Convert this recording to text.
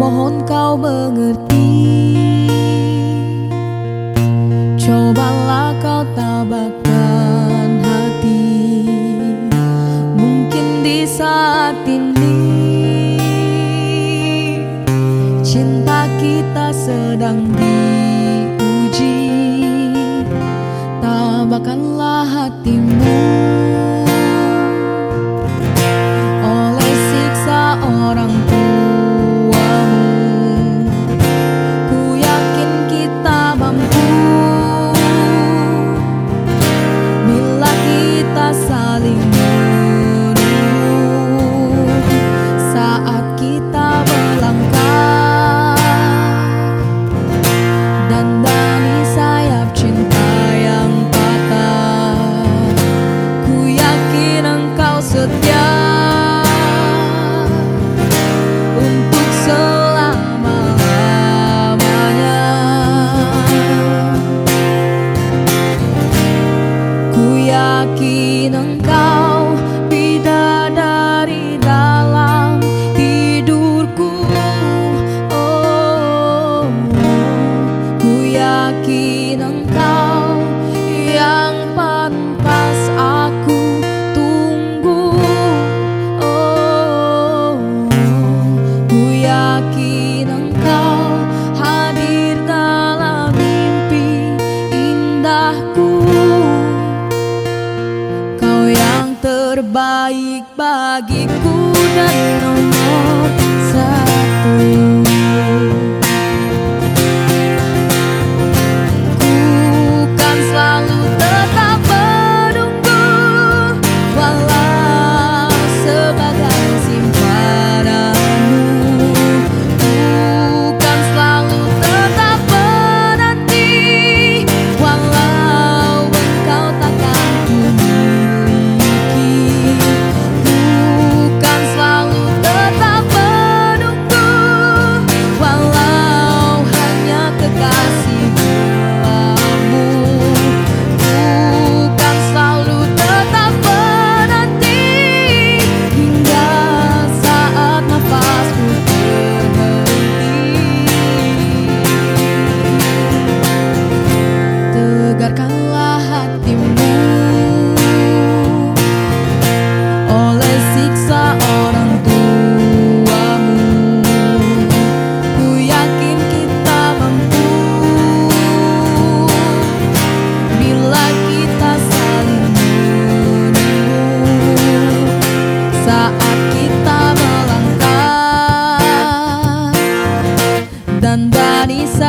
Mohon kau mengerti, cobalah kau tabahkan hati. Mungkin di saat ini cinta kita sedang diuji. Tabahkanlah hatimu oleh siksa orang tuamu. Ku yakin kita mampu bila kita saling menunggu saat kita melangkah dandani sayap cinta yang patah. Ku yakin engkau setia untuk selama-lamanya. Ku yakin engkau bidadari dalam tidurku. Oh, ku yakin engkau yang pantas aku tunggu. Oh, ku yakin engkau hadir dalam mimpi indahku. Kau yang terbaik bagiku dan nomor satu. Ku kan selalu tetap menunggu, walau sebagai simpananmu. Ku kan selalu tetap menanti, walau engkau takkan ku miliki. Ku kan selalu tetap menunggu, walau hanya kekasih belamu. Ku kan selalu tetap menanti hingga saat nafasmu berhenti. Tegarkanlah hatimu oleh siksa orang tuamu. Ku yakin kita mampu bila kita saling menunggu saat kita melangkah dandani